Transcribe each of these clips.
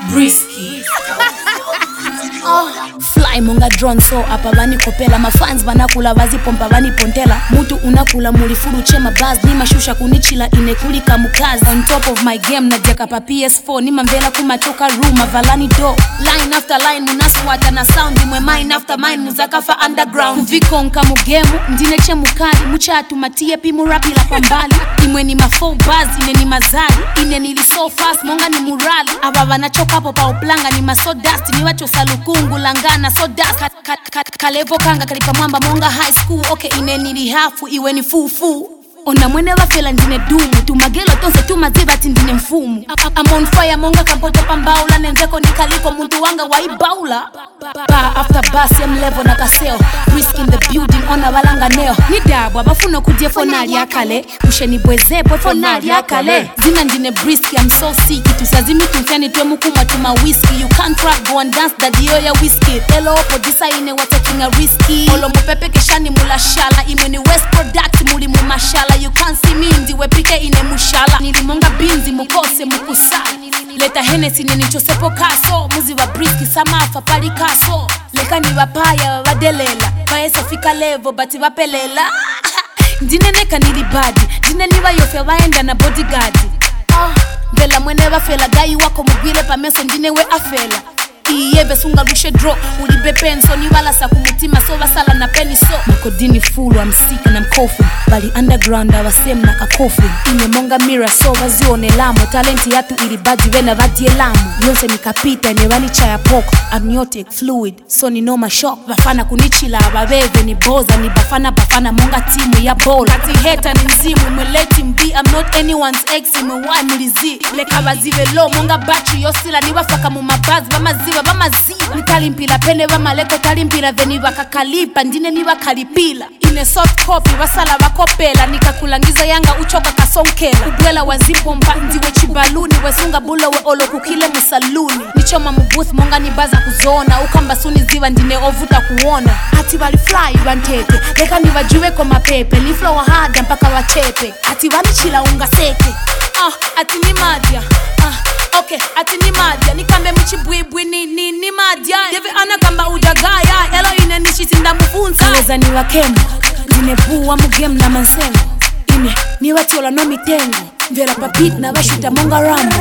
Brisky. Fly monga drone so apa vani kopela mafans vanakula vazipompa vani pontela mutu unakula mulifuru chema buzz ni mashusha kunichila inekulika mukazi on top of my game na jaka pa PS4 ni mambela kumatoka room avalani do line after line munaswata na sound imwe mine after mine muzakafa underground kuviko nka mugemu ndine che mukali muchatu matie pimu rapila pambali imwe ni mafo buzz ine ni mazali ine nili so fast monga ni murali aba vanachoka hapo pa uplanga ni maso dust ni wacho salukungu langana so dust kalevo kanga kalipa mwamba monga high school okay ine nili hafu iwe ni fufu ona mwene wafela ndine dumu tumagelo tonse tumaziba tindine mfumu I'm on fire monga kampoto pambaula nenzeko nikaliko muntu wanga waibaula bar after bus yam level na kaseo risk in the building ona walanga neo nidabwa bafuna kudie fonali akale usheni bwezepo fonali akale zina ndine brisk I'm so sick tusazimi tumfyani tuwe mukuma tuma whiskey you can't rap go and dance dadio ya whiskey elo opo disa ine wa taking a risky olo mupepe keshani mula shala imweni west product muli mumashala you can't see me ndiwe pike ine mushala nilimonga binzi mukose mukusali leta Hennessy ninichosepo kaso muzi wa briski samafa pali kaso leka ni wapaya wadelela paesa fika levo bati wapelela ndine neka nilibadi ndine niwa yofe waenda na bodyguard vela mwene wafela gai wako mugwile pa meso ndine we afela iyeve sunga rushe draw ulibe penso ni wala sa kumutima so basala na penny so makodini full I'm sick and I'm coughing bali underground awasem na kakofi ine monga mirror so wazione lamo talenti yatu ilibadi wena vadie lamo yonse nikapita ne wani chaya poko amniotic fluid so ni noma shock bafana kunichila abaveve ni boza ni bafana monga timu ya bola kati heta ni nzimu mweleti mbi I'm not anyone's ex imewai mulizi leka wazive low monga battery yosila ni wafaka mumabazi bamaziva nitalimpila pende vamaleko talimpila veni vakakalipa ndine ni vakalipila ine soft copy vasala vakopela nikakulangiza yanga uchoka kasonkela ubwela wazipompa ndiwe chibaluni wesunga bulo we olo kukile musaluni nichoma mubooth monga nibaza kuzona ukamba suni ziva ndine ovuta kuona ati vali fly vantete leka nivajuwe kwa mapepe ni flow hard mpaka wachepe ati vanichila unga seke ati ni madia okay, ati ni madia nikambe mchibwibwi ni madia deve anakamba udagaya elo ine nishitinda mufunza leza ni wakemu ninebuwa mugemu na mansengo ine ni watiola no mitengo mvera papit na washuta monga rambo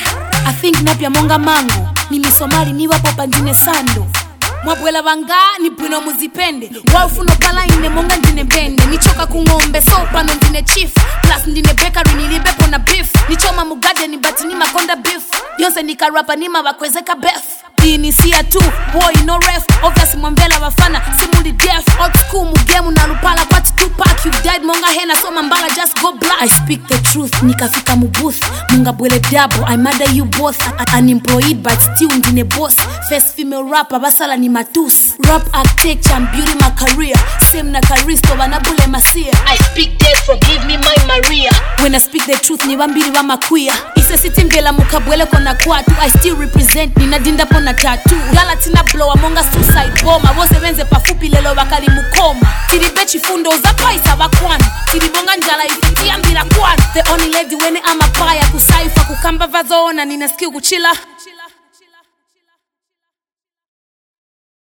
I think napia monga mango ni misomali ni wapopa ndine sando mwabwela vanga ni bwino muzipende wafuno pala ine monga ndine bende nichoka kungombe so pano ndine chief plus ndine bakery nilibepo na beef nichoma mugade ni bati ni makonda beef yonse nikarapa ni mawakwezeka bef ini siya tu boy no ref obviously mwambela wafana simuli deaf old school mugemu na lupala kwati Tupac you died monga hena so mambala just go black I speak the truth nikafika mubooth munga bwele double I murder you both unemployed but still ndine boss first female rapper basala ni matus rap architecture and beauty my career same na Karisto wanabule masia I speak death forgive me my Maria when I speak the truth ni wambiri wa makuya ise siti mbela mukabwele kona kwatu I still represent nina dinda pona tattoo galatina blow amonga suicide bomber wose wenze pafupi lelo wakali mukoma tiribechi fundo uzapaisa wakwani tiribonga njala ifitia mbila kwani the only lady wene ama paya kusaifa kukamba vazoona nina skill kuchila